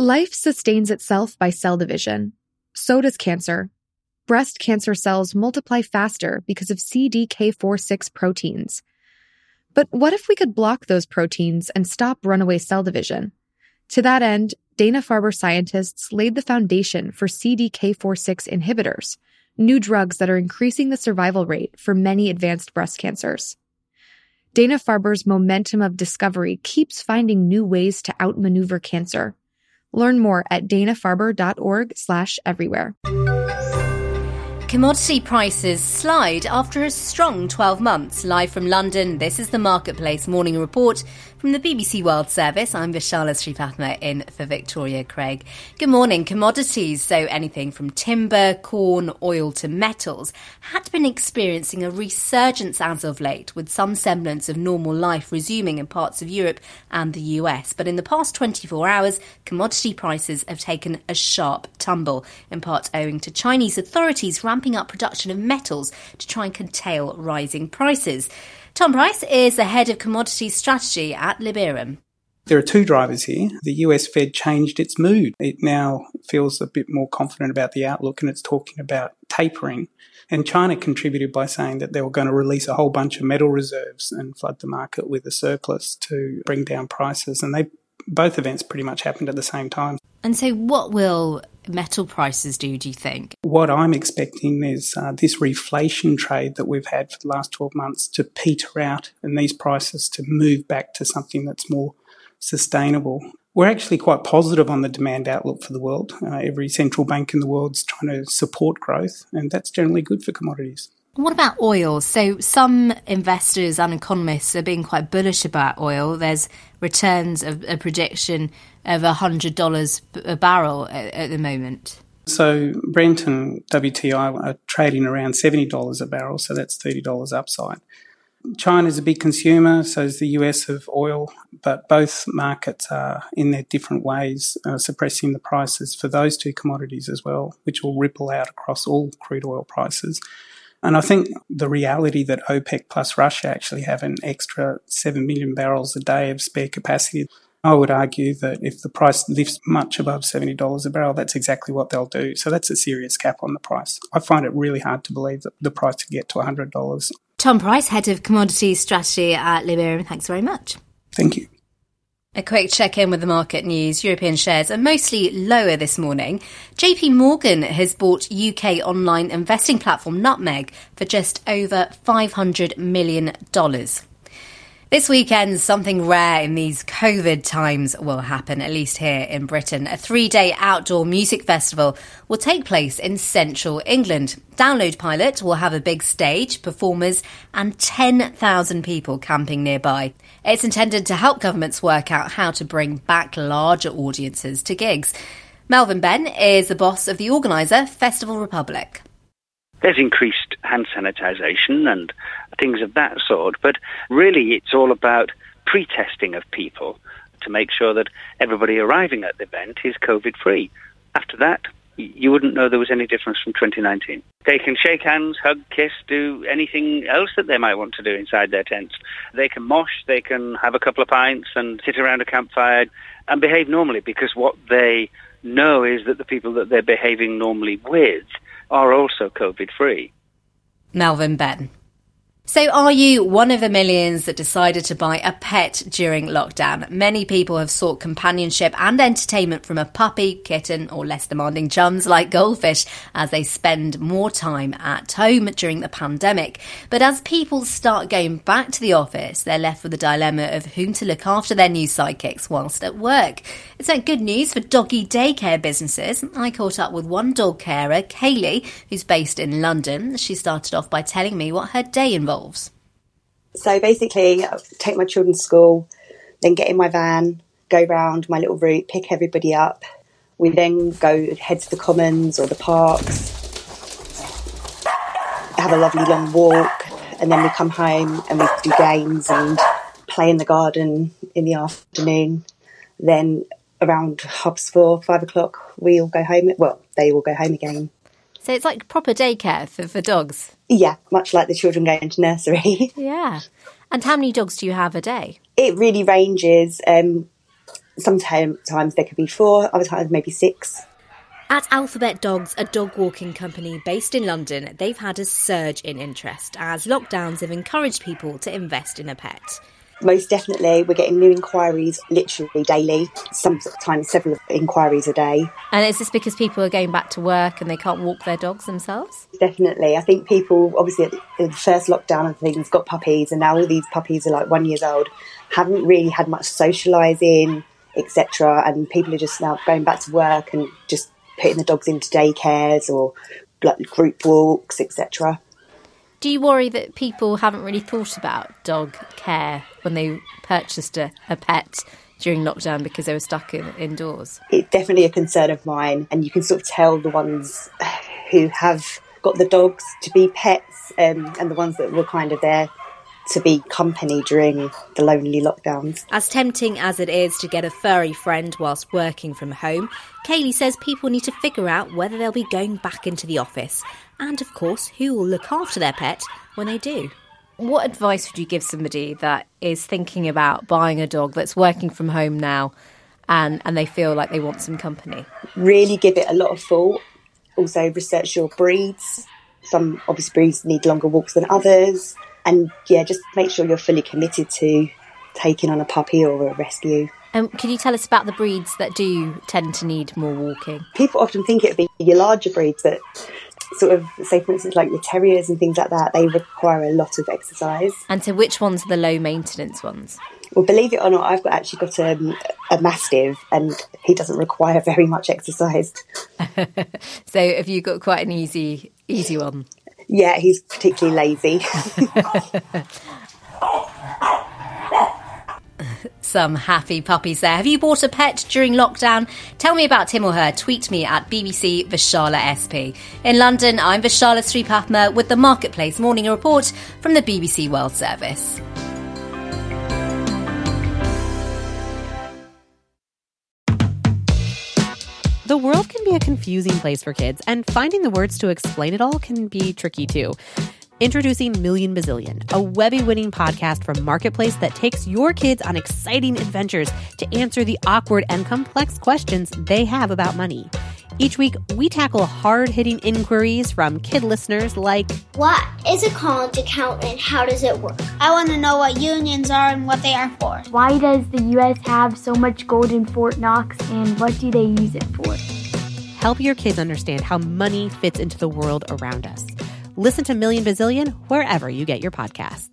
Life sustains itself by cell division. So does cancer. Breast cancer cells multiply faster because of CDK4/6 proteins. But what if we could block those proteins and stop runaway cell division? To that end, Dana-Farber scientists laid the foundation for CDK4/6 inhibitors, new drugs that are increasing the survival rate for many advanced breast cancers. Dana-Farber's momentum of discovery keeps finding new ways to outmaneuver cancer. Learn more at danafarber.org/everywhere. Commodity prices slide after a strong 12 months. Live from London, this is the Marketplace Morning Report from the BBC World Service. I'm Vishala Sripathma in for Victoria Craig. Good morning. Commodities, so anything from timber, corn, oil to metals, had been experiencing a resurgence as of late, with some semblance of normal life resuming in parts of Europe and the US. But in the past 24 hours, commodity prices have taken a sharp tumble, in part owing to Chinese authorities ramping up production of metals to try and curtail rising prices. Tom Price is the head of commodities strategy at Liberum. There are two drivers here. The US Fed changed its mood. It now feels a bit more confident about the outlook and it's talking about tapering. And China contributed by saying that they were going to release a whole bunch of metal reserves and flood the market with a surplus to bring down prices. And both events pretty much happened at the same time. And so what will metal prices do you think? What I'm expecting is this reflation trade that we've had for the last 12 months to peter out and these prices to move back to something that's more sustainable. We're actually quite positive on the demand outlook for the world. Every central bank in the world's trying to support growth, and that's generally good for commodities. What about oil? So some investors and economists are being quite bullish about oil. There's returns of a prediction of $100 a barrel at the moment. So Brent and WTI are trading around $70 a barrel, so that's $30 upside. China's a big consumer, so is the US of oil, but both markets are in their different ways suppressing the prices for those two commodities as well, which will ripple out across all crude oil prices. And I think the reality that OPEC plus Russia actually have an extra 7 million barrels a day of spare capacity, I would argue that if the price lifts much above $70 a barrel, that's exactly what they'll do. So that's a serious cap on the price. I find it really hard to believe that the price could get to $100. Tom Price, Head of Commodities Strategy at Liberum, thanks very much. Thank you. A quick check-in with the market news. European shares are mostly lower this morning. JP Morgan has bought UK online investing platform Nutmeg for just over $500 million. This weekend, something rare in these COVID times will happen, at least here in Britain. A 3-day outdoor music festival will take place in central England. Download Pilot will have a big stage, performers and 10,000 people camping nearby. It's intended to help governments work out how to bring back larger audiences to gigs. Melvin Benn is the boss of the organiser, Festival Republic. There's increased hand sanitisation and things of that sort, but really it's all about pre-testing of people to make sure that everybody arriving at the event is COVID-free. After that, you wouldn't know there was any difference from 2019. They can shake hands, hug, kiss, do anything else that they might want to do inside their tents. They can mosh, they can have a couple of pints and sit around a campfire and behave normally, because what they know is that the people that they're behaving normally with are also COVID-free. Melvin Benn. So are you one of the millions that decided to buy a pet during lockdown? Many people have sought companionship and entertainment from a puppy, kitten or less demanding chums like goldfish as they spend more time at home during the pandemic. But as people start going back to the office, they're left with the dilemma of whom to look after their new sidekicks whilst at work. It's not good news for doggy daycare businesses. I caught up with one dog carer, Kaylee, who's based in London. She started off by telling me what her day involves. So basically, I take my children to school, then get in my van, go round my little route, pick everybody up. We then head to the commons or the parks, have a lovely long walk, and then we come home and we do games and play in the garden in the afternoon. Then around 4:30, 5 o'clock, we all go home. Well, they all go home again. So it's like proper daycare for dogs? Yeah, much like the children going to nursery. Yeah. And how many dogs do you have a day? It really ranges. Sometimes there could be 4, other times maybe 6. At Alphabet Dogs, a dog walking company based in London, they've had a surge in interest as lockdowns have encouraged people to invest in a pet. Most definitely, we're getting new inquiries literally daily, sometimes several inquiries a day. And is this because people are going back to work and they can't walk their dogs themselves? Definitely. I think people, obviously, at the first lockdown and things, got puppies, and now all these puppies are like 1 year old, haven't really had much socialising, etc. And people are just now going back to work and just putting the dogs into daycares or like group walks, etc. Do you worry that people haven't really thought about dog care when they purchased a pet during lockdown because they were stuck indoors? It's definitely a concern of mine, and you can sort of tell the ones who have got the dogs to be pets and the ones that were kind of there to be company during the lonely lockdowns. As tempting as it is to get a furry friend whilst working from home, Kaylee says people need to figure out whether they'll be going back into the office and, of course, who will look after their pet when they do. What advice would you give somebody that is thinking about buying a dog that's working from home now and they feel like they want some company? Really give it a lot of thought. Also research your breeds. Some obviously breeds need longer walks than others. And yeah, just make sure you're fully committed to taking on a puppy or a rescue. Can you tell us about the breeds that do tend to need more walking? People often think it would be your larger breeds, but sort of, say for instance, like your terriers and things like that, they require a lot of exercise. And so which ones are the low maintenance ones? Well, believe it or not, I've actually got a Mastiff, and he doesn't require very much exercise. So have you got quite an easy one? Yeah, he's particularly lazy. Some happy puppies there. Have you bought a pet during lockdown? Tell me about him or her. Tweet me at BBC Vishala SP. In London, I'm Vishala Sripathma with the Marketplace Morning Report from the BBC World Service. The world can be a confusing place for kids, and finding the words to explain it all can be tricky too. Introducing Million Bazillion, a Webby-winning podcast from Marketplace that takes your kids on exciting adventures to answer the awkward and complex questions they have about money. Each week, we tackle hard-hitting inquiries from kid listeners like, what is a college account and how does it work? I want to know what unions are and what they are for. Why does the U.S. have so much gold in Fort Knox, and what do they use it for? Help your kids understand how money fits into the world around us. Listen to Million Bazillion wherever you get your podcasts.